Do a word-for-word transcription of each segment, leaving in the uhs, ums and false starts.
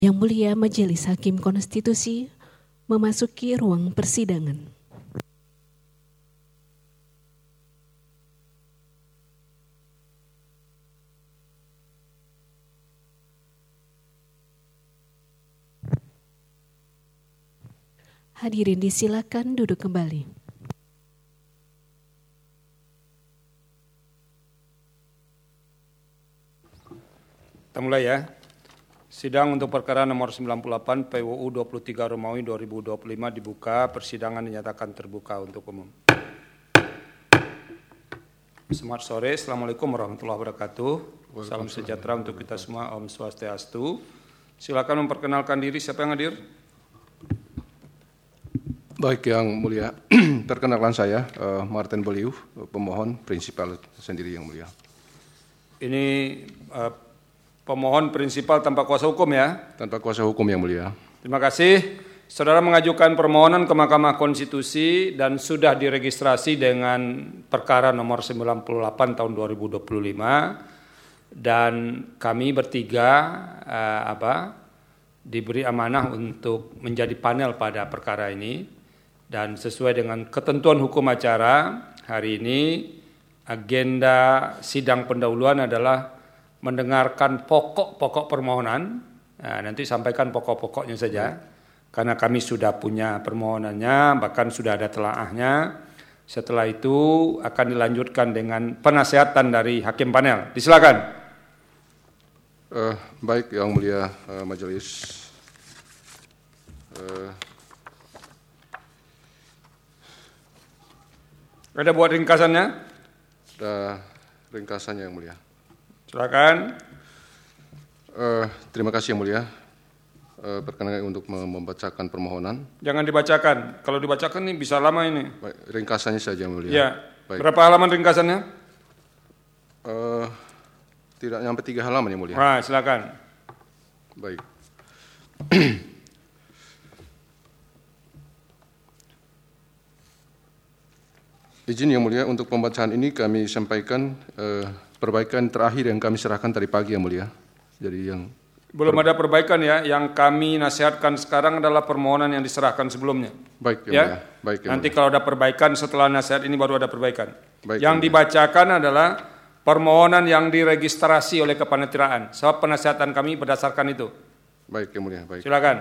Yang Mulia Majelis Hakim Konstitusi memasuki ruang persidangan. Hadirin disilakan duduk kembali. Kita mulai ya. Sidang untuk perkara nomor sembilan puluh delapan P W U dua puluh tiga Romawi dua ribu dua puluh lima dibuka, persidangan dinyatakan terbuka untuk umum. Selamat sore, Assalamualaikum warahmatullahi wabarakatuh. Salam sejahtera untuk kita semua, Om Swastiastu. Silakan memperkenalkan diri, siapa yang hadir? Baik, Yang Mulia, perkenalkan saya uh, Martin Beliau, pemohon prinsipal sendiri Yang Mulia. Ini uh, pemohon prinsipal tanpa kuasa hukum ya? Tanpa kuasa hukum Yang Mulia. Terima kasih. Saudara mengajukan permohonan ke Mahkamah Konstitusi dan sudah diregistrasi dengan perkara nomor sembilan puluh delapan tahun dua ribu dua puluh lima, dan kami bertiga uh, apa diberi amanah untuk menjadi panel pada perkara ini. Dan sesuai dengan ketentuan hukum acara, hari ini agenda sidang pendahuluan adalah mendengarkan pokok-pokok permohonan. Nah, nanti sampaikan pokok-pokoknya saja, karena kami sudah punya permohonannya, bahkan sudah ada telaahnya. Setelah itu akan dilanjutkan dengan penasehatan dari hakim panel. Disilakan. Uh, baik, Yang Mulia uh, Majelis. Uh, Ada buat ringkasannya? Ada ringkasannya Yang Mulia. Silakan. Uh, terima kasih Yang Mulia. Uh, perkenankan untuk membacakan permohonan. Jangan dibacakan. Kalau dibacakan ini bisa lama ini. Baik, ringkasannya saja Yang Mulia. Ya. Baik. Berapa halaman ringkasannya? Uh, tidak sampai tiga halaman Yang Mulia. Nah, silakan. Baik. Izin Yang Mulia, untuk pembacaan ini kami sampaikan eh, perbaikan terakhir yang kami serahkan tadi pagi Yang Mulia. Jadi yang belum ada perbaikan ya, yang kami nasihatkan sekarang adalah permohonan yang diserahkan sebelumnya. Baik Yang ya. Mulia. Baik, Yang Nanti Mulia. kalau ada perbaikan setelah nasihat ini baru ada perbaikan. Baik, yang Yang dibacakan adalah permohonan yang diregistrasi oleh kepaniteraan. Sebab penasihatan kami berdasarkan itu. Baik Yang Mulia. Baik. Silakan.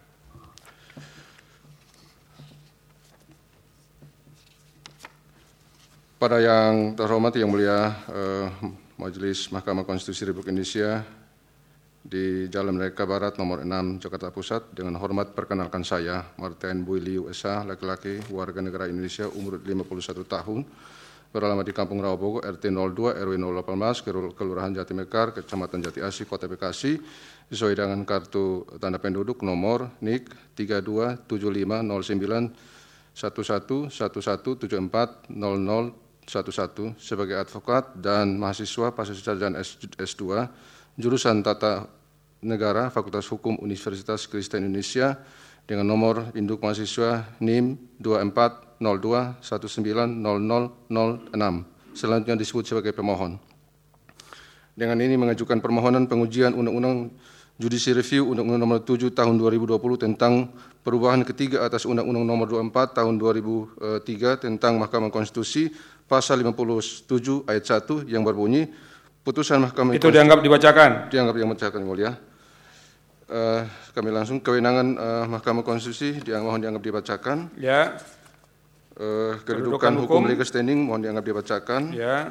Pada yang terhormat Yang Mulia eh, Majelis Mahkamah Konstitusi Republik Indonesia di Jalan Merdeka Barat nomor enam Jakarta Pusat, dengan hormat perkenalkan saya Martin Beliau S A, laki-laki, warga negara Indonesia, umur lima puluh satu tahun, beralamat di Kampung Rawabogo, R T nol dua R W nol delapan belas, Kelurahan Jatimekar, Kecamatan Jati Asih, Kota Bekasi, sesuai dengan kartu tanda penduduk nomor N I K tiga dua tujuh lima nol sembilan satu satu satu satu tujuh empat nol nol satu satu sebagai advokat dan mahasiswa pasca sarjana S dua jurusan Tata Negara Fakultas Hukum Universitas Kristen Indonesia dengan nomor induk mahasiswa N I M dua empat nol dua satu sembilan nol nol nol enam, selanjutnya disebut sebagai pemohon. Dengan ini mengajukan permohonan pengujian Undang-Undang Judicial Review Undang-Undang Nomor tujuh Tahun dua ribu dua puluh tentang perubahan ketiga atas Undang-Undang Nomor dua puluh empat Tahun dua ribu tiga tentang Mahkamah Konstitusi pasal lima puluh tujuh ayat satu yang berbunyi putusan Mahkamah Itu dianggap dibacakan. Dianggap yang dibacakan Yang Mulia. Uh, kami langsung kewenangan uh, Mahkamah Konstitusi dianggap, mohon dianggap dibacakan. Ya. Uh, kedudukan, Kedudukan hukum, hukum legal standing mohon dianggap dibacakan. Ya.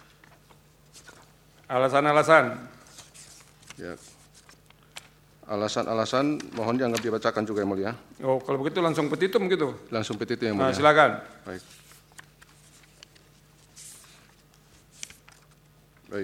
Alasan-alasan. Ya. Alasan-alasan mohon dianggap dibacakan juga Yang Mulia. Oh, kalau begitu langsung petitum gitu. Langsung petitum Yang Mulia. Nah, silakan. Baik. Baik.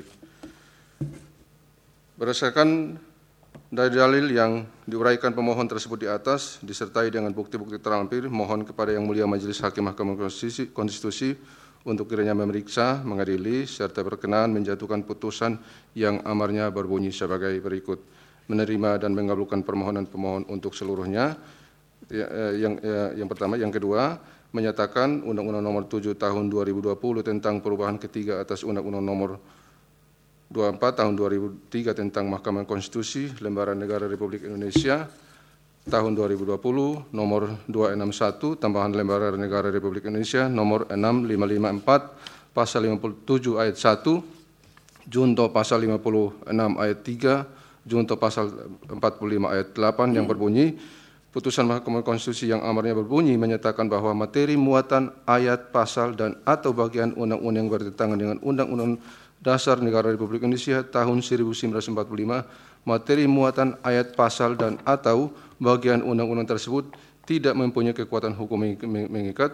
Berdasarkan dari dalil yang diuraikan pemohon tersebut di atas, disertai dengan bukti-bukti terlampir, mohon kepada Yang Mulia Majelis Hakim Mahkamah Konstitusi, Konstitusi untuk kiranya memeriksa, mengadili, serta berkenan menjatuhkan putusan yang amarnya berbunyi sebagai berikut: menerima dan mengabulkan permohonan pemohon untuk seluruhnya. Yang, yang pertama, yang kedua, menyatakan Undang-Undang Nomor tujuh Tahun dua ribu dua puluh tentang perubahan ketiga atas Undang-Undang Nomor dua puluh empat tahun dua ribu tiga tentang Mahkamah Konstitusi Lembaran Negara Republik Indonesia tahun dua ribu dua puluh nomor dua ratus enam puluh satu tambahan Lembaran Negara Republik Indonesia nomor enam ribu lima ratus lima puluh empat pasal lima puluh tujuh ayat satu junto pasal lima puluh enam ayat tiga junto pasal empat puluh lima ayat delapan yang berbunyi putusan Mahkamah Konstitusi yang amarnya berbunyi menyatakan bahwa materi muatan ayat pasal dan atau bagian undang-undang yang bertentangan dengan Undang-Undang Dasar Negara Republik Indonesia tahun seribu sembilan ratus empat puluh lima, materi muatan ayat pasal dan atau bagian undang-undang tersebut tidak mempunyai kekuatan hukum mengikat.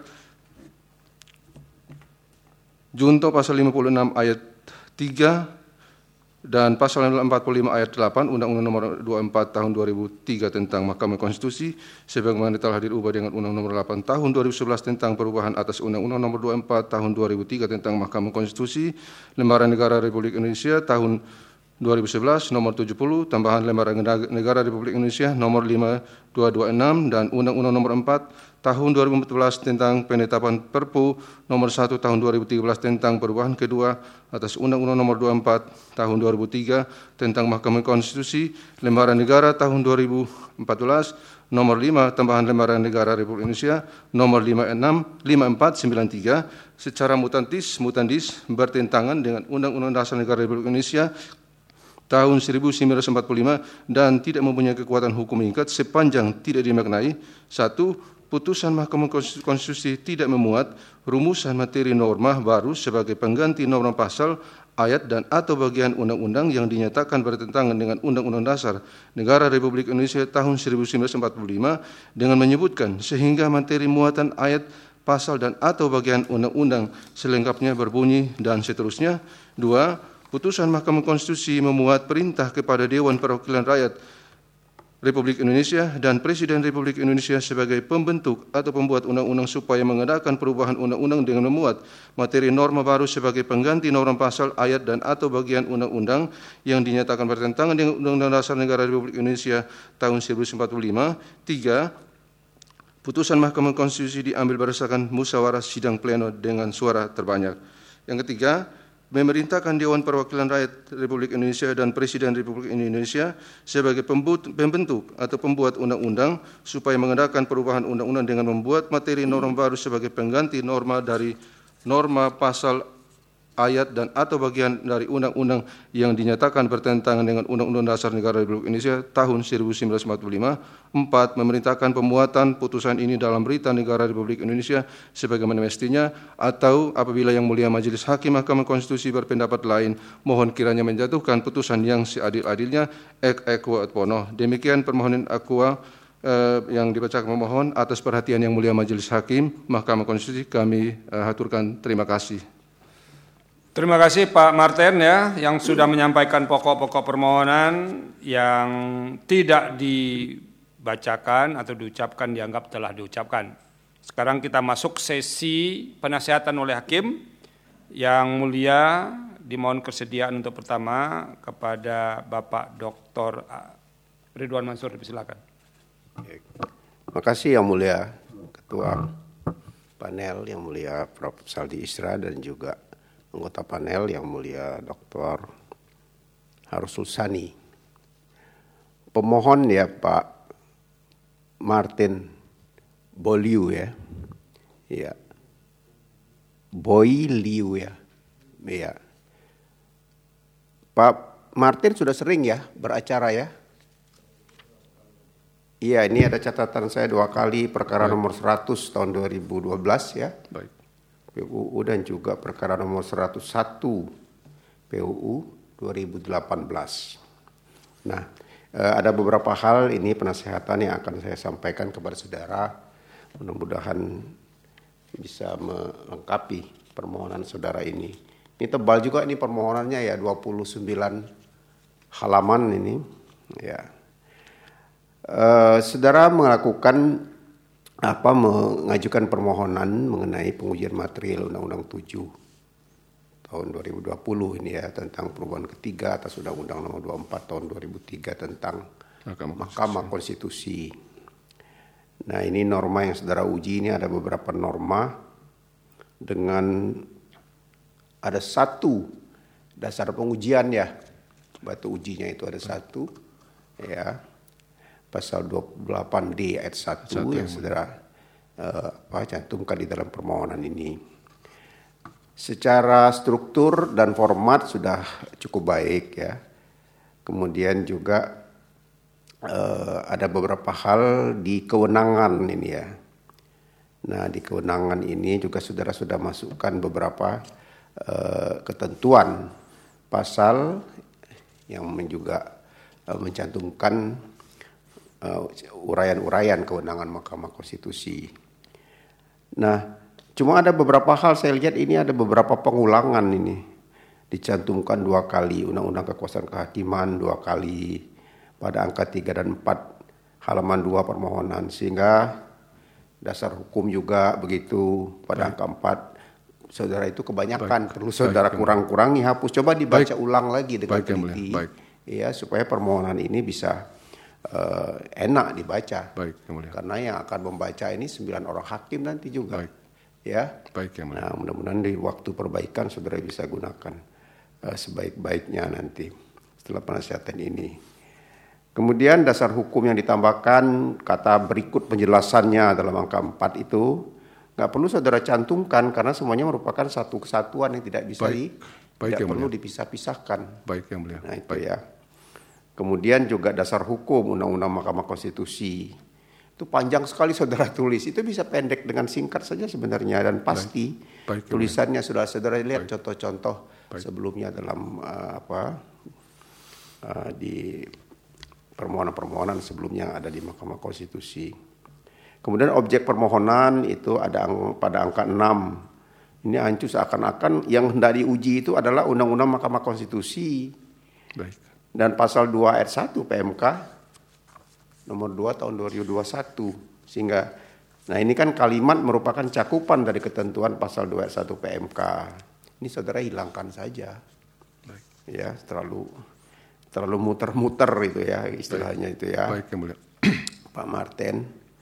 Junto pasal lima puluh enam ayat tiga dan pasal empat puluh lima ayat delapan Undang-Undang Nomor dua puluh empat Tahun dua ribu tiga tentang Mahkamah Konstitusi sebagaimana telah dirubah dengan Undang-Undang Nomor delapan Tahun dua ribu sebelas tentang perubahan atas Undang-Undang Nomor dua puluh empat Tahun dua ribu tiga tentang Mahkamah Konstitusi, Lembaran Negara Republik Indonesia tahun dua ribu sebelas Nomor tujuh puluh tambahan Lembaran Negara Republik Indonesia Nomor lima dua dua enam dan Undang-Undang Nomor empat Tahun dua ribu empat belas tentang penetapan Perpu Nomor satu Tahun dua ribu tiga belas tentang perubahan kedua atas Undang-Undang Nomor dua puluh empat Tahun dua ribu tiga tentang Mahkamah Konstitusi, Lembaran Negara tahun dua ribu empat belas Nomor lima tambahan Lembaran Negara Republik Indonesia Nomor lima enam lima empat sembilan tiga secara mutantis mutandis bertentangan dengan Undang-Undang Dasar Negara Republik Indonesia tahun seribu sembilan ratus empat puluh lima dan tidak mempunyai kekuatan hukum mengikat sepanjang tidak dimaknai satu. Putusan Mahkamah Konstitusi tidak memuat rumusan materi norma baru sebagai pengganti norma pasal, ayat dan atau bagian undang-undang yang dinyatakan bertentangan dengan Undang-Undang Dasar Negara Republik Indonesia tahun seribu sembilan ratus empat puluh lima dengan menyebutkan sehingga materi muatan ayat, pasal dan atau bagian undang-undang selengkapnya berbunyi dan seterusnya. Dua, putusan Mahkamah Konstitusi memuat perintah kepada Dewan Perwakilan Rakyat Republik Indonesia dan Presiden Republik Indonesia sebagai pembentuk atau pembuat undang-undang supaya mengadakan perubahan undang-undang dengan memuat materi norma baru sebagai pengganti norma pasal, ayat dan atau bagian undang-undang yang dinyatakan bertentangan dengan Undang-Undang Dasar Negara Republik Indonesia tahun seribu sembilan ratus empat puluh lima. Tiga, putusan Mahkamah Konstitusi diambil berdasarkan musyawarah sidang pleno dengan suara terbanyak. Yang ketiga, memerintahkan Dewan Perwakilan Rakyat Republik Indonesia dan Presiden Republik Indonesia sebagai pembentuk atau pembuat undang-undang supaya mengadakan perubahan undang-undang dengan membuat materi norma baru sebagai pengganti norma dari norma pasal, ayat dan atau bagian dari undang-undang yang dinyatakan bertentangan dengan Undang-Undang Dasar Negara Republik Indonesia tahun seribu sembilan ratus empat puluh lima. Empat, memerintahkan pemuatan putusan ini dalam Berita Negara Republik Indonesia sebagaimana mestinya atau apabila Yang Mulia Majelis Hakim Mahkamah Konstitusi berpendapat lain, mohon kiranya menjatuhkan putusan yang seadil-adilnya ek equo et bono. Demikian permohonan aqua eh, yang dibacakan pemohon. Atas perhatian Yang Mulia Majelis Hakim Mahkamah Konstitusi kami eh, haturkan terima kasih. Terima kasih Pak Martin ya yang sudah menyampaikan pokok-pokok permohonan yang tidak dibacakan atau diucapkan dianggap telah diucapkan. Sekarang kita masuk sesi penasihatan oleh hakim. Yang mulia dimohon kesediaan untuk pertama kepada Bapak Doktor Ridwan Mansur, silakan. Terima kasih Yang Mulia Ketua Panel, Yang Mulia Profesor Saldi Isra dan juga anggota panel Yang Mulia Doktor Harsul Sani. Pemohon ya Pak Martin Boliu ya. Ya. Boiliu ya. Ya. Pak Martin sudah sering ya beracara ya. Iya, ini ada catatan saya dua kali perkara Baik. nomor seratus tahun dua ribu dua belas ya. Baik. P U U dan juga perkara nomor seratus satu P U U dua ribu delapan belas. Nah, ada beberapa hal ini penasihatan yang akan saya sampaikan kepada saudara. Mudah-mudahan bisa melengkapi permohonan saudara ini. Ini tebal juga ini permohonannya ya, dua puluh sembilan halaman ini. Ya, uh, saudara melakukan apa mengajukan permohonan mengenai pengujian material Undang-Undang tujuh tahun dua ribu dua puluh ini ya tentang perubahan ketiga atas Undang-Undang Nomor dua puluh empat tahun dua ribu tiga tentang Mahkamah, Mahkamah Konstitusi. Nah, ini norma yang saudara uji ini ada beberapa norma dengan ada satu dasar pengujian ya, batu ujinya itu ada satu, ya, pasal dua puluh delapan D ayat satu yang saudara uh, apa, cantumkan di dalam permohonan ini. Secara struktur dan format sudah cukup baik ya. Kemudian juga uh, ada beberapa hal di kewenangan ini ya. Nah, di kewenangan ini juga saudara sudah masukkan beberapa uh, ketentuan pasal yang juga uh, mencantumkan uh, uraian-uraian kewenangan Mahkamah Konstitusi. Nah, cuma ada beberapa hal saya lihat ini ada beberapa pengulangan ini. Dicantumkan dua kali Undang-Undang Kekuasaan Kehakiman, dua kali pada angka tiga dan empat halaman dua permohonan, sehingga dasar hukum juga begitu pada baik. Angka empat, saudara itu kebanyakan, baik. Perlu saudara baik. Kurang-kurangi, hapus, coba dibaca baik. Ulang lagi dengan baik, teliti, ya supaya permohonan ini bisa uh, enak dibaca. Baik, karena yang akan membaca ini sembilan orang hakim nanti juga, baik. Ya. Baik, nah, mudah-mudahan di waktu perbaikan saudara bisa gunakan uh, sebaik-baiknya nanti setelah penasihatan ini. Kemudian dasar hukum yang ditambahkan kata berikut penjelasannya dalam angka empat itu nggak perlu saudara cantumkan karena semuanya merupakan satu kesatuan yang tidak bisa baik. Di, baik, tidak perlu dipisah-pisahkan. Baik yang mulia. Nah itu baik. Ya. Kemudian juga dasar hukum Undang-Undang Mahkamah Konstitusi itu panjang sekali saudara tulis, itu bisa pendek dengan singkat saja sebenarnya dan pasti baik. Baik, tulisannya sudah saudara lihat baik. Contoh-contoh baik. Sebelumnya dalam uh, apa uh, di permohonan-permohonan sebelumnya ada di Mahkamah Konstitusi. Kemudian objek permohonan itu ada ang- pada angka enam. Ini ancu seakan-akan yang hendak diuji itu adalah Undang-Undang Mahkamah Konstitusi. Baik. Dan pasal dua ayat satu P M K nomor dua tahun dua ribu dua puluh satu. Sehingga nah ini kan kalimat merupakan cakupan dari ketentuan pasal dua ayat satu P M K. Ini saudara hilangkan saja. Baik. Ya, terlalu terlalu muter-muter itu ya istilahnya. Baik. Itu ya. Baik, yang mulia. Pak Martin.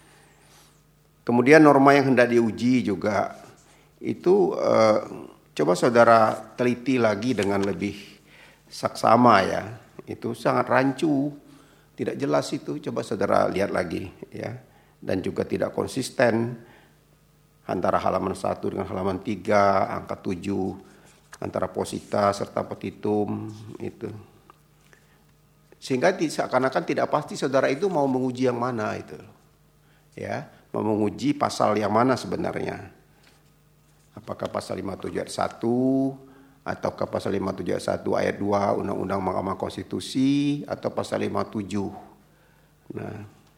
Kemudian norma yang hendak diuji juga itu eh, coba saudara teliti lagi dengan lebih saksama ya. Itu sangat rancu, tidak jelas itu. Coba saudara lihat lagi ya. Dan juga tidak konsisten antara halaman satu dengan halaman tiga, angka tujuh, antara posita serta petitum itu. Sehingga seakan-akan tidak pasti saudara itu mau menguji yang mana itu. Ya, mau menguji pasal yang mana sebenarnya. Apakah pasal lima puluh tujuh ayat satu ataukah pasal lima puluh tujuh ayat satu ayat dua Undang-Undang Mahkamah Konstitusi atau pasal lima puluh tujuh. Nah,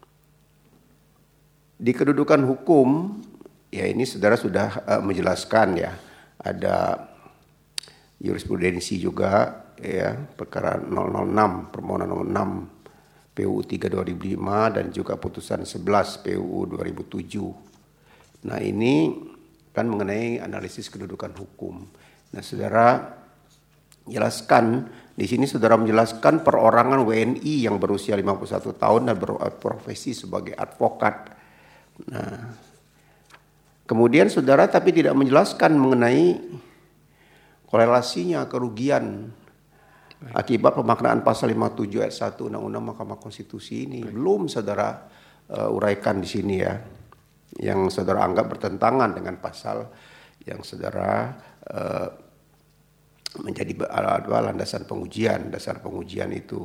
di kedudukan hukum ya ini saudara sudah uh, menjelaskan ya. Ada jurisprudensi juga ya, perkara nol nol enam permohonan nomor enam P U U tiga dua ribu lima dan juga putusan sebelas P U U dua ribu tujuh. Nah, ini kan mengenai analisis kedudukan hukum. Nah, saudara jelaskan di sini saudara menjelaskan perorangan W N I yang berusia lima puluh satu tahun dan berprofesi sebagai advokat. Nah, kemudian saudara tapi tidak menjelaskan mengenai korelasinya kerugian akibat pemaknaan pasal lima puluh tujuh ayat satu Undang-Undang Mahkamah Konstitusi ini. Baik. Belum saudara uh, uraikan di sini ya. Yang saudara anggap bertentangan dengan pasal yang saudara uh, menjadi landasan pengujian, dasar pengujian itu.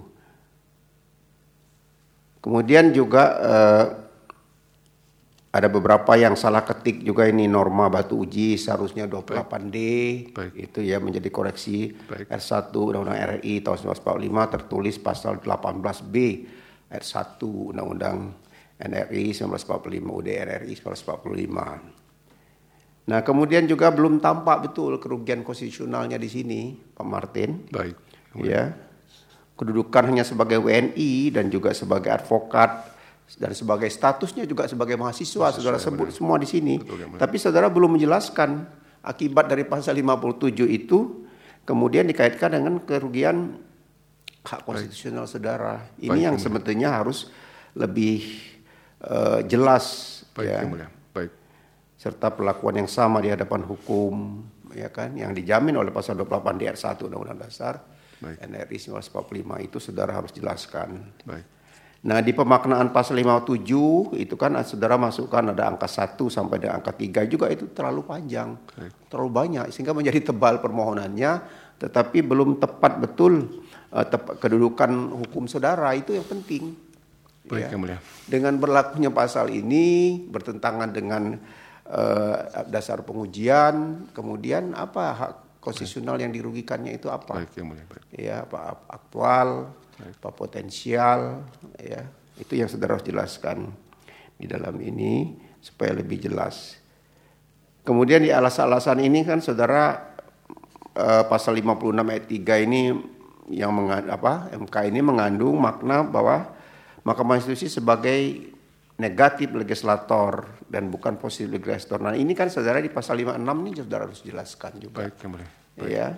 Kemudian juga uh, ada beberapa yang salah ketik juga ini norma batu uji seharusnya dua puluh delapan D. Baik. Itu ya menjadi koreksi. Baik. R satu Undang-Undang R R I tahun seribu sembilan ratus empat puluh lima tertulis pasal delapan belas B ayat satu Undang-Undang N R I seribu sembilan ratus empat puluh lima U D R R I seribu sembilan ratus empat puluh lima. Nah, kemudian juga belum tampak betul kerugian konstitusionalnya di sini, Pak Martin. Baik. Ya. Kedudukan hanya sebagai W N I dan juga sebagai advokat dan sebagai statusnya juga sebagai mahasiswa, mahasiswa saudara sebut benar. Semua di sini. Betul, tapi saudara belum menjelaskan akibat dari pasal lima puluh tujuh itu kemudian dikaitkan dengan kerugian hak konstitusional Baik. Saudara. Ini Baik, yang benar. Sebetulnya harus lebih uh, jelas. Baik, ya. Baik. Serta perlakuan yang sama di hadapan hukum ya kan, yang dijamin oleh pasal dua puluh delapan D R satu Undang-Undang Dasar Baik. N R I seribu sembilan ratus empat puluh lima itu saudara harus jelaskan. Baik. Nah, di pemaknaan pasal lima puluh tujuh itu kan saudara masukkan ada angka satu sampai dengan angka tiga juga, itu terlalu panjang, Baik. terlalu banyak sehingga menjadi tebal permohonannya, tetapi belum tepat betul uh, tepat kedudukan hukum saudara, itu yang penting. Baik, ya. Yang Mulia. Dengan berlakunya pasal ini bertentangan dengan uh, dasar pengujian, kemudian apa hak konstitusional yang dirugikannya itu apa? Baik, Yang Mulia. Baik. Ya, apa aktual, apa potensial, ya itu yang saudara harus jelaskan di dalam ini supaya lebih jelas. Kemudian di alasan-alasan ini kan saudara uh, pasal lima puluh enam ayat tiga ini yang mengandung, apa M K ini mengandung makna bahwa Mahkamah Konstitusi sebagai negatif legislator dan bukan positif legislator. Nah ini kan saudara di pasal lima puluh enam ini saudara harus jelaskan juga. Baik, Yang Mulia. Baik. Ya.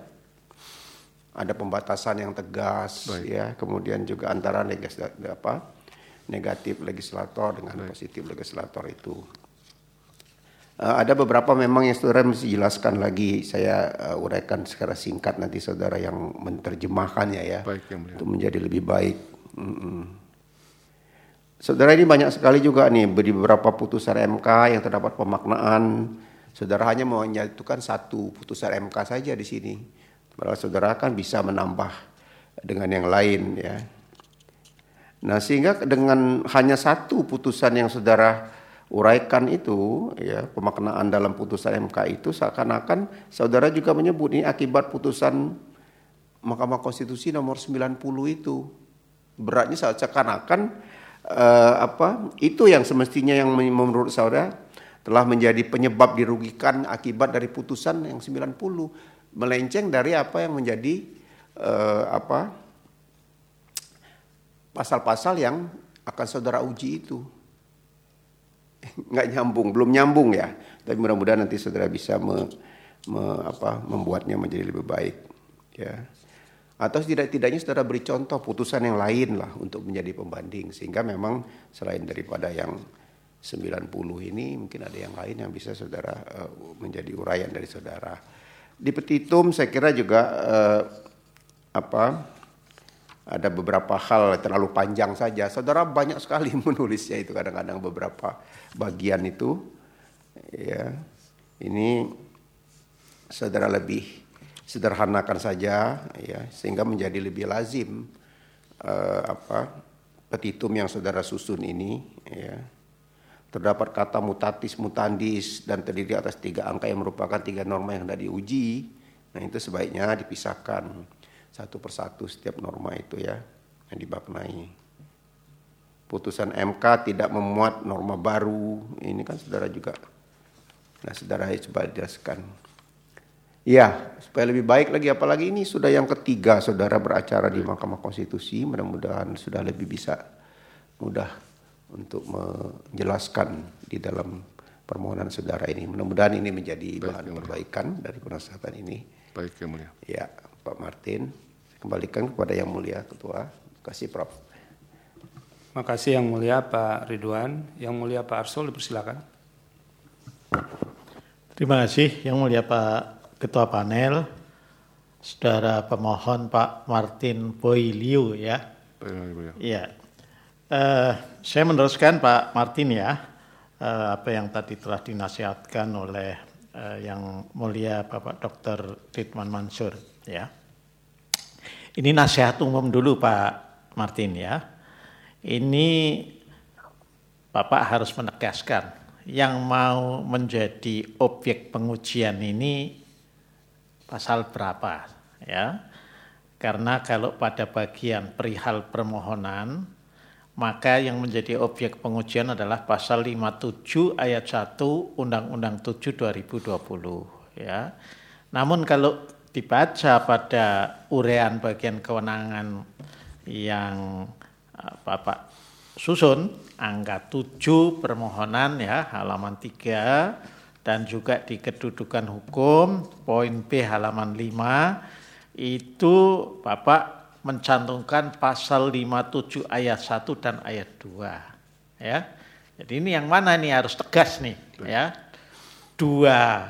Ada pembatasan yang tegas. Baik. Ya, kemudian juga antara legislator, apa, negatif legislator dengan Baik. positif legislator itu. Uh, ada beberapa memang yang saudara mesti jelaskan lagi. Saya uh, uraikan secara singkat, nanti saudara yang menerjemahkannya ya. Baik, Yang Mulia. Untuk menjadi lebih baik. Mm-mm. Saudara, ini banyak sekali juga nih di beberapa putusan M K yang terdapat pemaknaan. Saudara hanya menyatukan satu putusan M K saja di sini. Padahal saudara kan bisa menambah dengan yang lain ya. Nah, sehingga dengan hanya satu putusan yang saudara uraikan itu ya, pemaknaan dalam putusan M K itu seakan-akan saudara juga menyebut ini akibat putusan Mahkamah Konstitusi nomor sembilan puluh itu. Beratnya seakan-akan Uh, apa itu yang semestinya yang menurut saudara telah menjadi penyebab dirugikan akibat dari putusan yang sembilan puluh, melenceng dari apa yang menjadi uh, apa pasal-pasal yang akan saudara uji itu. Nggak nyambung, belum nyambung ya, tapi mudah-mudahan nanti saudara bisa me, me, apa, membuatnya menjadi lebih baik ya. Atau tidak-tidaknya saudara beri contoh putusan yang lain lah untuk menjadi pembanding. Sehingga memang selain daripada yang sembilan puluh ini mungkin ada yang lain yang bisa saudara uh, menjadi uraian dari saudara. Di petitum saya kira juga uh, apa ada beberapa hal terlalu panjang saja. Saudara banyak sekali menulisnya itu kadang-kadang beberapa bagian itu. Ya, ini saudara lebih sederhanakan saja ya, sehingga menjadi lebih lazim uh, apa petitum yang saudara susun ini ya. Terdapat kata mutatis mutandis dan terdiri atas tiga angka yang merupakan tiga norma yang hendak diuji. Nah, itu sebaiknya dipisahkan satu persatu setiap norma itu ya yang dimaknai. Putusan M K tidak memuat norma baru. Ini kan saudara juga. Nah, saudara coba jelaskan. Ya, supaya lebih baik lagi, apalagi ini sudah yang ketiga saudara beracara di Mahkamah Konstitusi, mudah-mudahan sudah lebih bisa mudah untuk menjelaskan di dalam permohonan saudara ini. Mudah-mudahan ini menjadi baik, bahan perbaikan dari penasihat ini. Baik, Yang Mulia. Ya, Pak Martin, kembalikan kepada Yang Mulia Ketua. Terima kasih, Prof. Terima kasih Yang Mulia Pak Ridwan. Yang Mulia Pak Arsul, dipersilakan. Terima kasih Yang Mulia Pak Ketua Panel, Saudara pemohon Pak Martin Boy-Liu ya. Iya. Uh, saya meneruskan Pak Martin ya, uh, apa yang tadi telah dinasihatkan oleh uh, Yang Mulia Bapak Doktor Ridwan Mansur ya. Ini nasihat umum dulu Pak Martin ya. Ini Bapak harus menegaskan yang mau menjadi objek pengujian ini pasal berapa ya, karena kalau pada bagian perihal permohonan maka yang menjadi objek pengujian adalah pasal lima puluh tujuh ayat satu Undang-Undang tujuh dua ribu dua puluh ya. Namun kalau dibaca pada uraian bagian kewenangan yang Bapak susun angka tujuh permohonan ya halaman tiga dan juga di kedudukan hukum poin B halaman lima itu Bapak mencantumkan pasal lima puluh tujuh ayat satu dan ayat dua ya. Jadi ini yang mana nih harus tegas nih ya. Dua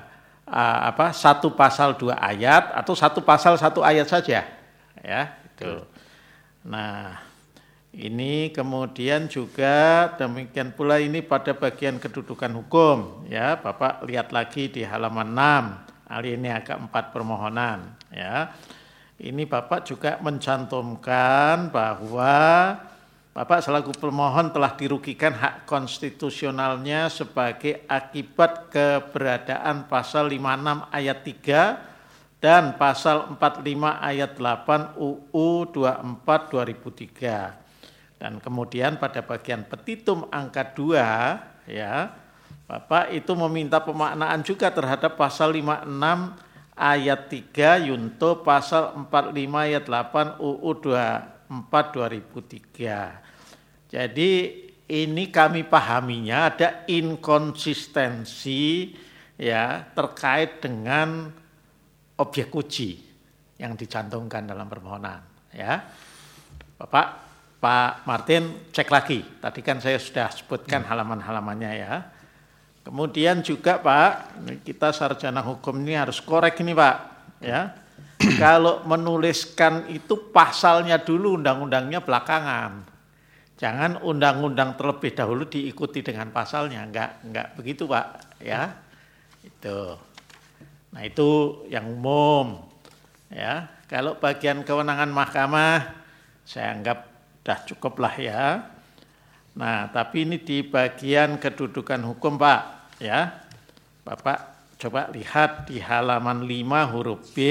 uh, apa satu pasal dua ayat atau satu pasal satu ayat saja, ya itu. Nah, ini kemudian juga demikian pula ini pada bagian kedudukan hukum, ya Bapak lihat lagi di halaman enam, alinea keempat permohonan, ya. Ini Bapak juga mencantumkan bahwa Bapak selaku pemohon telah dirugikan hak konstitusionalnya sebagai akibat keberadaan pasal lima puluh enam ayat tiga dan pasal empat puluh lima ayat delapan U U dua puluh empat dua ribu tiga. Dan kemudian pada bagian petitum angka dua, ya, Bapak itu meminta pemaknaan juga terhadap pasal lima puluh enam ayat tiga yunto pasal empat puluh lima ayat delapan U U dua puluh empat dua ribu tiga. Jadi ini kami pahaminya ada inkonsistensi, ya, terkait dengan objek uji yang dicantumkan dalam permohonan, ya. Bapak, Pak Martin cek lagi. Tadi kan saya sudah sebutkan halaman-halamannya, ya. Kemudian juga Pak, kita sarjana hukum ini harus korek ini Pak, ya. Kalau menuliskan itu pasalnya dulu, undang-undangnya belakangan. Jangan undang-undang terlebih dahulu diikuti dengan pasalnya, enggak enggak begitu Pak, ya. Itu. Nah, itu yang umum, ya. Kalau bagian kewenangan mahkamah saya anggap sudah cukup lah, ya. Nah, tapi ini di bagian kedudukan hukum Pak, ya. Bapak coba lihat di halaman lima huruf B.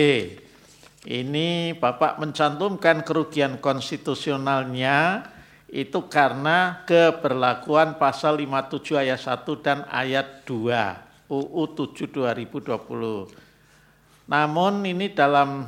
Ini Bapak mencantumkan kerugian konstitusionalnya itu karena keberlakuan pasal lima puluh tujuh ayat satu dan ayat dua U U tujuh dua ribu dua puluh. Namun ini dalam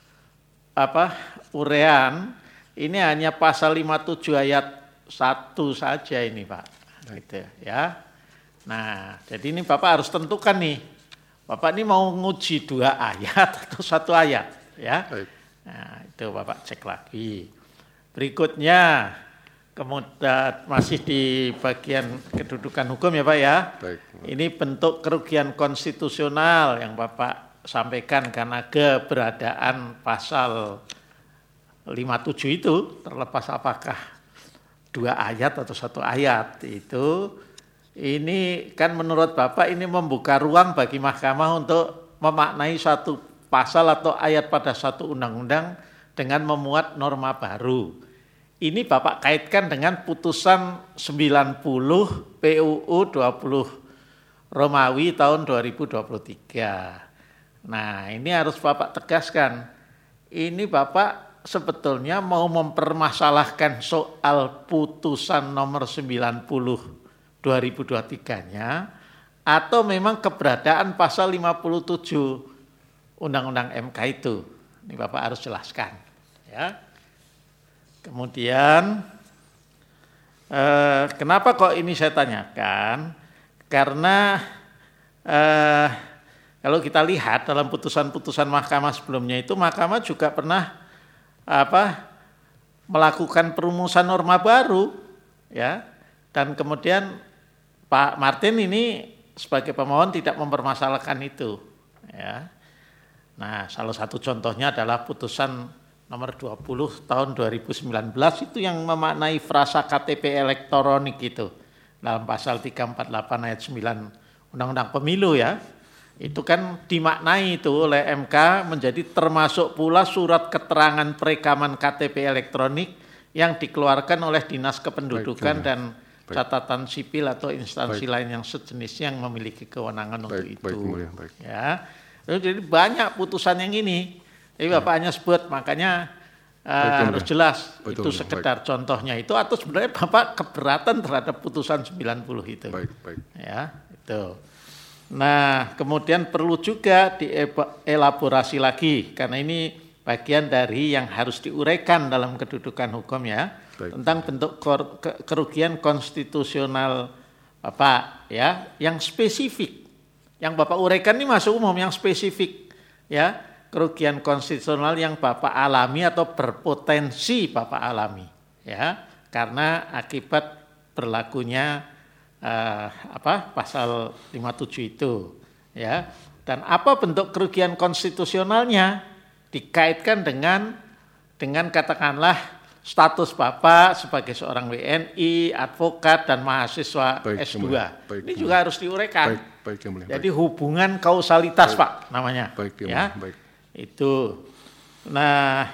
apa urean ini hanya pasal lima puluh tujuh ayat satu saja ini Pak, gitu ya. Nah, jadi ini Bapak harus tentukan nih, Bapak ini mau nguji dua ayat atau satu ayat, ya. Baik. Nah, itu Bapak cek lagi. Berikutnya, kemudian masih di bagian kedudukan hukum ya Pak ya. Baik. Ini bentuk kerugian konstitusional yang Bapak sampaikan karena keberadaan pasal lima puluh tujuh itu, terlepas apakah dua ayat atau satu ayat itu, ini kan menurut Bapak ini membuka ruang bagi mahkamah untuk memaknai satu pasal atau ayat pada satu undang-undang dengan memuat norma baru. Ini Bapak kaitkan dengan putusan sembilan puluh P U U dua puluh Romawi tahun dua ribu dua puluh tiga. Nah, ini harus Bapak tegaskan. Ini Bapak sebetulnya mau mempermasalahkan soal putusan nomor sembilan puluh dua ribu dua puluh tiga-nya atau memang keberadaan pasal lima puluh tujuh Undang-Undang M K itu. Ini Bapak harus jelaskan, ya. Kemudian eh, kenapa kok ini saya tanyakan? Karena eh, kalau kita lihat dalam putusan-putusan mahkamah sebelumnya itu, mahkamah juga pernah apa melakukan perumusan norma baru, ya, dan kemudian Pak Martin ini sebagai pemohon tidak mempermasalahkan itu, ya. Nah, salah satu contohnya adalah putusan nomor dua puluh tahun dua ribu sembilan belas itu yang memaknai frasa K T P elektronik itu dalam pasal tiga ratus empat puluh delapan ayat sembilan Undang-Undang Pemilu, ya. Itu kan dimaknai itu oleh M K menjadi termasuk pula surat keterangan perekaman K T P elektronik yang dikeluarkan oleh Dinas Kependudukan Baik, dan Baik. Catatan Sipil atau instansi Baik. lain yang sejenisnya yang memiliki kewenangan Baik. untuk itu. Baik, mulia. Baik. Ya, jadi banyak putusan yang ini. Jadi Bapak ya. hanya sebut, makanya uh, harus jelas Betul, itu sekedar baik. contohnya itu atau sebenarnya Bapak keberatan terhadap putusan sembilan puluh itu. Baik, baik. Ya, itu. Nah, kemudian perlu juga dielaborasi lagi, karena ini bagian dari yang harus diuraikan dalam kedudukan hukum, ya, Baik. tentang bentuk kerugian konstitusional Bapak, ya, yang spesifik. Yang Bapak uraikan ini masuk umum, yang spesifik, ya, kerugian konstitusional yang Bapak alami atau berpotensi Bapak alami, ya, karena akibat berlakunya Uh, apa pasal lima puluh tujuh itu, ya. Dan apa bentuk kerugian konstitusionalnya dikaitkan dengan dengan katakanlah status Bapak sebagai seorang W N I, advokat dan mahasiswa baik, S dua. Baik, ini juga harus diuraikan. Baik, baik, mulia, jadi baik. Hubungan kausalitas baik, Pak namanya. Baik, ya. Mulia, baik. Itu. Nah,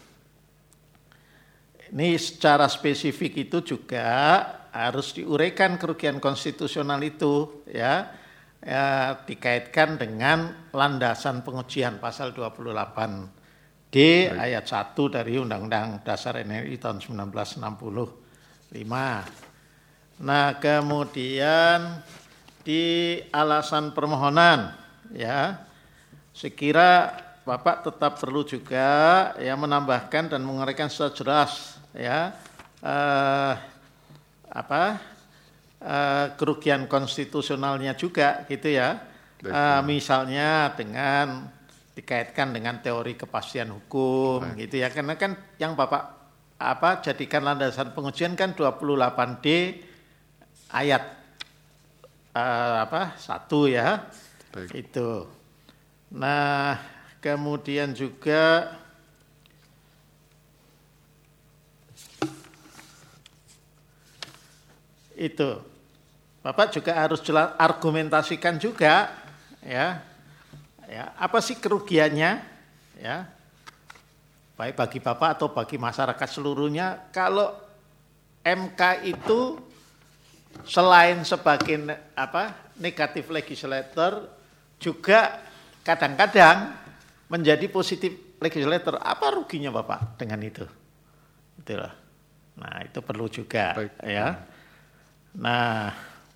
ini secara spesifik itu juga harus diuraikan kerugian konstitusional itu ya. Ya, dikaitkan dengan landasan pengujian pasal dua puluh delapan D baik. Ayat satu dari Undang-Undang Dasar N R I tahun seribu sembilan ratus enam puluh lima. Nah, kemudian di alasan permohonan ya, sekira Bapak tetap perlu juga ya menambahkan dan menguraikan secara jelas ya eh, apa Uh, kerugian konstitusionalnya juga gitu ya, uh, misalnya dengan dikaitkan dengan teori kepastian hukum baik. Gitu ya, karena kan yang Bapak apa jadikan landasan pengujian kan dua puluh delapan D ayat uh, apa satu ya baik. Itu. Nah kemudian juga itu Bapak juga harus jelas argumentasikan juga ya, ya apa sih kerugiannya ya, baik bagi Bapak atau bagi masyarakat seluruhnya kalau M K itu selain sebagai apa negatif legislator juga kadang-kadang menjadi positif legislator. Apa ruginya Bapak dengan itu? Itulah. Nah itu perlu juga baik. Ya. Nah,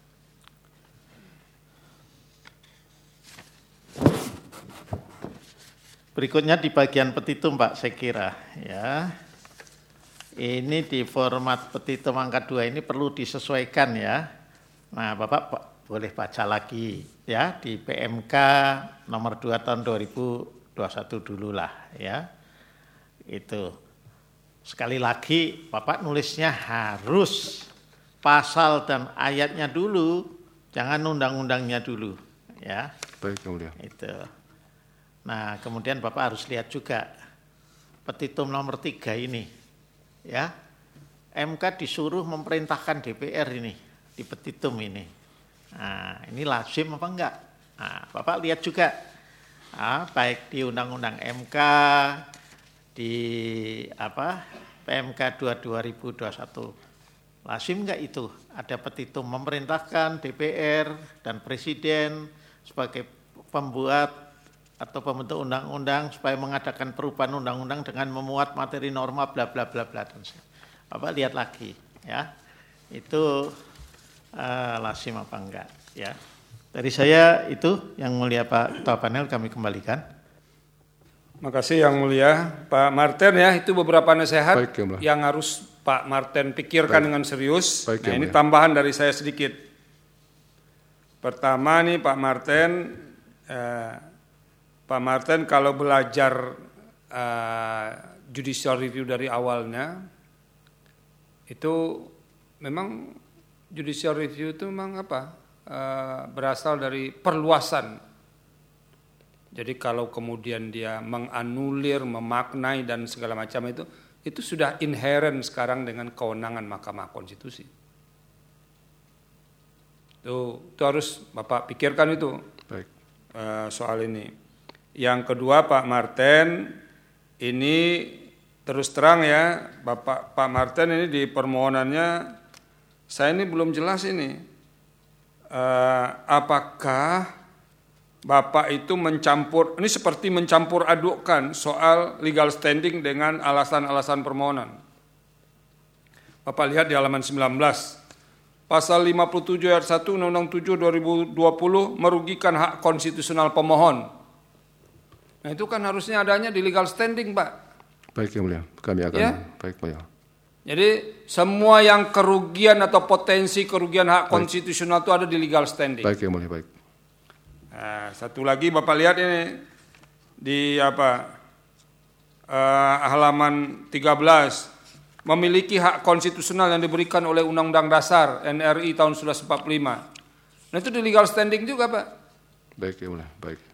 berikutnya di bagian petitum Pak saya kira ya. Ini di format petitum angka dua ini perlu disesuaikan ya. Nah Bapak boleh baca lagi ya di P M K nomor dua tahun dua ribu dua puluh satu dulu lah ya. Itu. Sekali lagi Bapak nulisnya harus pasal dan ayatnya dulu, jangan undang-undangnya dulu, ya. Baik, Mulia. Itu. Nah, kemudian Bapak harus lihat juga petitum nomor tiga ini, ya. M K disuruh memerintahkan D P R ini di petitum ini. Nah, ini lazim apa enggak? Nah, Bapak lihat juga, nah, baik di Undang-Undang M K, di apa P M K dua dua ribu dua puluh satu. Lazim enggak itu ada petitum memerintahkan D P R dan Presiden sebagai pembuat atau pembentuk undang-undang supaya mengadakan perubahan undang-undang dengan memuat materi norma bla bla bla bla. Bapak lihat lagi ya. Itu uh, lazim apa enggak ya. Dari saya itu yang mulia Pak Ketua Panel kami kembalikan. Makasih yang mulia Pak Martin ya, itu beberapa nasihat baik, ya, yang harus Pak Martin pikirkan baik. Dengan serius. Baik, nah, ini mulia. Tambahan dari saya sedikit. Pertama nih Pak Martin, eh, Pak Martin kalau belajar eh, judicial review dari awalnya, itu memang judicial review itu memang apa? Eh, berasal dari perluasan. Jadi kalau kemudian dia menganulir, memaknai dan segala macam itu, itu sudah inherent sekarang dengan kewenangan Mahkamah Konstitusi. Itu, itu harus Bapak pikirkan itu. Baik. Uh, soal ini. Yang kedua Pak Martin, ini terus terang ya, Bapak Pak Martin ini di permohonannya, saya ini belum jelas ini. Uh, apakah Bapak itu mencampur, ini seperti mencampur adukkan soal legal standing dengan alasan-alasan permohonan. Bapak lihat di halaman sembilan belas, pasal lima puluh tujuh ayat satu Undang-Undang tujuh dua ribu dua puluh merugikan hak konstitusional pemohon. Nah itu kan harusnya adanya di legal standing Pak. Baik yang mulia, kami akan ya? Baik mulia. Jadi semua yang kerugian atau potensi kerugian hak baik. Konstitusional itu ada di legal standing. Baik yang mulia, baik. Nah, satu lagi Bapak lihat ini di apa uh, halaman tiga belas, memiliki hak konstitusional yang diberikan oleh Undang-Undang Dasar N R I tahun seribu sembilan ratus empat puluh lima. Nah itu di legal standing juga Pak. Baik ya mulia, baik.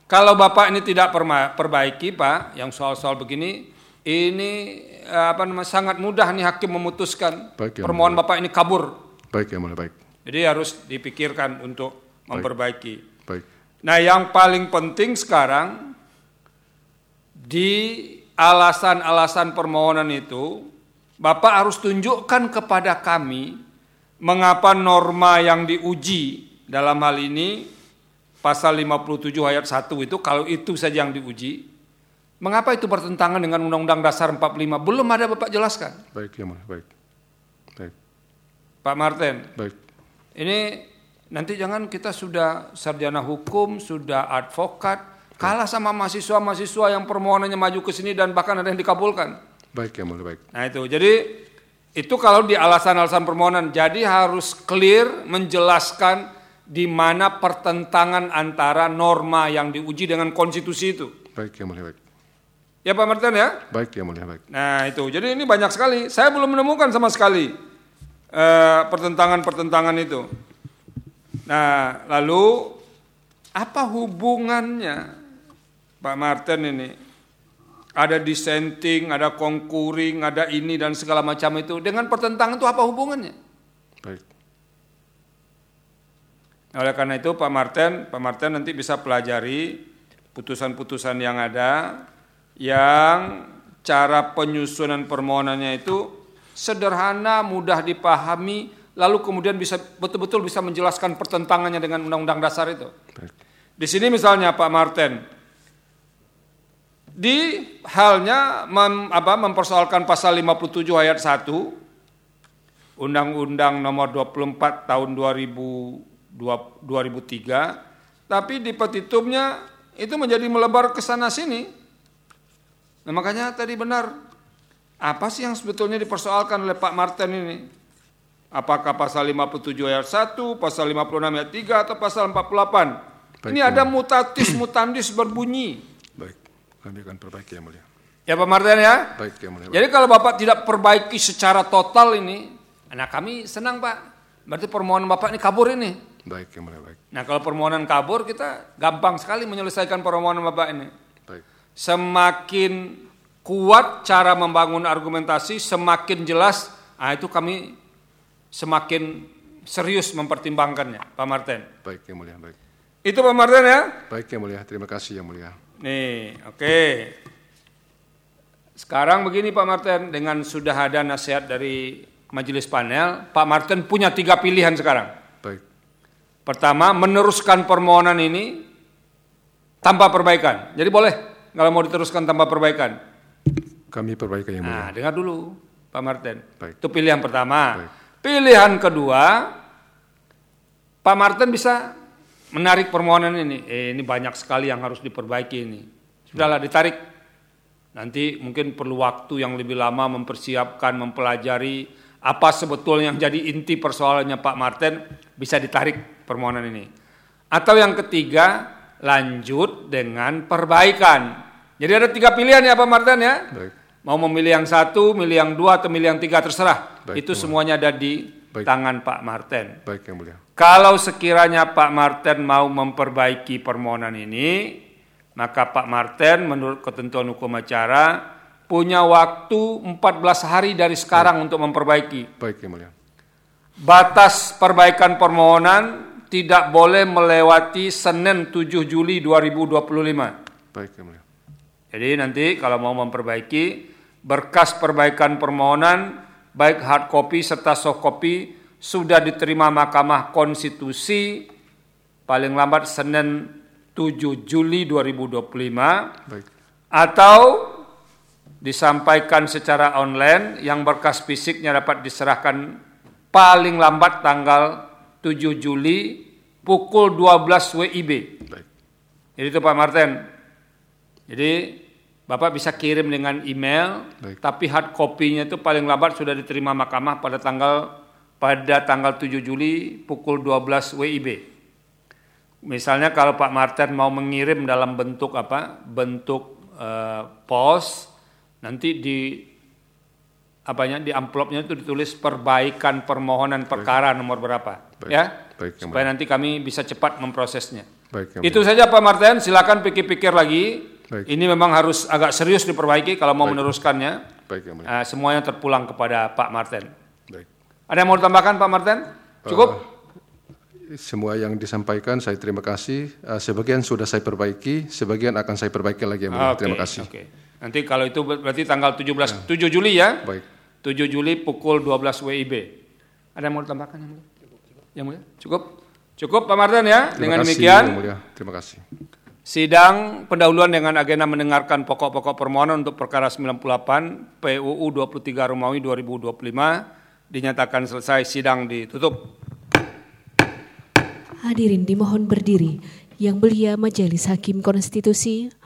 Kalau Bapak ini tidak perbaiki, Pak, yang soal-soal begini, ini apa namanya sangat mudah nih hakim memutuskan baik, permohonan ya, Bapak ini kabur. Baik ya mulia, baik. Jadi harus dipikirkan untuk baik, memperbaiki. Baik. Nah, yang paling penting sekarang di alasan-alasan permohonan itu, Bapak harus tunjukkan kepada kami mengapa norma yang diuji dalam hal ini pasal lima puluh tujuh ayat satu itu, kalau itu saja yang diuji, mengapa itu bertentangan dengan Undang-Undang Dasar empat puluh lima? Belum ada Bapak jelaskan. Baik, ya mulia, baik. Baik. Pak Martin. Baik. Ini nanti jangan kita sudah sarjana hukum, sudah advokat, kalah sama mahasiswa-mahasiswa yang permohonannya maju ke sini dan bahkan ada yang dikabulkan. Baik, ya mulia, baik. Nah itu, jadi itu kalau di alasan-alasan permohonan, jadi harus clear menjelaskan di mana pertentangan antara norma yang diuji dengan konstitusi itu. Baik, ya mulia, baik. Ya Pak Martin ya? Baik, ya mulia, baik. Nah itu, jadi ini banyak sekali. Saya belum menemukan sama sekali uh, pertentangan-pertentangan itu. Nah lalu apa hubungannya Pak Martin ini? Ada dissenting, ada concurring, ada ini dan segala macam itu. Dengan pertentangan itu apa hubungannya? Baik. Oleh karena itu Pak Martin, Pak Martin nanti bisa pelajari putusan-putusan yang ada, yang cara penyusunan permohonannya itu sederhana, mudah dipahami, lalu kemudian bisa betul-betul bisa menjelaskan pertentangannya dengan Undang-Undang Dasar itu. Baik. Di sini misalnya Pak Martin, di halnya mem, apa, mempersoalkan pasal lima puluh tujuh ayat satu Undang-Undang nomor dua puluh empat tahun dua ribu tiga, tapi di petitumnya itu menjadi melebar ke sana sini. Nah, makanya tadi benar, apa sih yang sebetulnya dipersoalkan oleh Pak Martin ini? Apakah pasal lima puluh tujuh ayat satu, pasal lima puluh enam ayat tiga, atau pasal empat puluh delapan? Baik, ini ya. Ada mutatis mutandis berbunyi. Baik, kami akan perbaiki yang mulia. Ya Pak Martin ya? Baik, yang mulia. Jadi kalau Bapak tidak perbaiki secara total ini, nah kami senang Pak, berarti permohonan Bapak ini kabur ini. Baik, yang mulia, baik. Nah kalau permohonan kabur, kita gampang sekali menyelesaikan permohonan Bapak ini. Baik. Semakin kuat cara membangun argumentasi, semakin jelas, nah itu kami semakin serius mempertimbangkannya, Pak Martin. Baik, yang mulia, baik. Itu Pak Martin ya? Baik, yang mulia, terima kasih yang mulia. Nih, oke. Okay. Sekarang begini Pak Martin, dengan sudah ada nasihat dari majelis panel, Pak Martin punya tiga pilihan sekarang. Baik. Pertama, meneruskan permohonan ini tanpa perbaikan. Jadi boleh kalau mau diteruskan tanpa perbaikan. Kami perbaikan yang mulia. Nah, dengar dulu Pak Martin. Baik. Itu pilihan pertama. Baik. Pilihan kedua, Pak Martin bisa menarik permohonan ini. Eh, ini banyak sekali yang harus diperbaiki ini. Sudahlah, ditarik. Nanti mungkin perlu waktu yang lebih lama mempersiapkan, mempelajari apa sebetulnya yang jadi inti persoalannya Pak Martin, bisa ditarik permohonan ini. Atau yang ketiga, lanjut dengan perbaikan. Jadi ada tiga pilihan ya Pak Martin ya. Baik. Mau memilih yang satu, milih yang dua, atau milih yang tiga, terserah. Baik, itu ya. Semuanya ada di Baik. Tangan Pak Martin. Baik, yang mulia. Kalau sekiranya Pak Martin mau memperbaiki permohonan ini, maka Pak Martin menurut ketentuan hukum acara punya waktu empat belas hari dari sekarang Baik. Untuk memperbaiki. Baik, yang mulia. Batas perbaikan permohonan tidak boleh melewati Senin tujuh Juli dua ribu dua puluh lima. Baik, yang mulia. Jadi nanti kalau mau memperbaiki, berkas perbaikan permohonan, baik hard copy serta soft copy, sudah diterima Mahkamah Konstitusi paling lambat Senin tujuh Juli dua ribu dua puluh lima. Baik. Atau disampaikan secara online yang berkas fisiknya dapat diserahkan paling lambat tanggal tujuh Juli pukul dua belas W I B. Baik. Jadi itu Pak Martin. Jadi Bapak bisa kirim dengan email, Baik. Tapi hard copy-nya itu paling lambat sudah diterima mahkamah pada tanggal pada tanggal tujuh Juli pukul dua belas W I B. Misalnya kalau Pak Martin mau mengirim dalam bentuk apa? Bentuk uh, pos, nanti di apanya di amplopnya itu ditulis perbaikan permohonan perkara Baik. Nomor berapa, Baik. Ya? Baik, supaya nanti kami bisa cepat memprosesnya. Baik, itu saja Pak Martin, silakan pikir-pikir lagi. Baik. Ini memang harus agak serius diperbaiki kalau mau Baik. meneruskannya. Baik, yang uh, semuanya terpulang kepada Pak Martin. Baik. Ada yang mau ditambahkan Pak Martin? Cukup? Uh, semua yang disampaikan saya terima kasih. Uh, sebagian sudah saya perbaiki, sebagian akan saya perbaiki lagi. Yang mulia. Okay, terima kasih. Okay. Nanti kalau itu berarti tanggal tujuh belas, ya. tujuh Juli ya? Baik. tujuh Juli pukul dua belas W I B. Ada yang mau ditambahkan yang mulia? Yang mulia? Cukup? Cukup Pak Martin ya? Terima dengan kasih, demikian. Yang mulia. Terima kasih. Sidang pendahuluan dengan agenda mendengarkan pokok-pokok permohonan untuk perkara sembilan puluh delapan P U U dua puluh tiga Romawi dua ribu dua puluh lima dinyatakan selesai, sidang ditutup. Hadirin dimohon berdiri. Yang mulia Majelis Hakim Konstitusi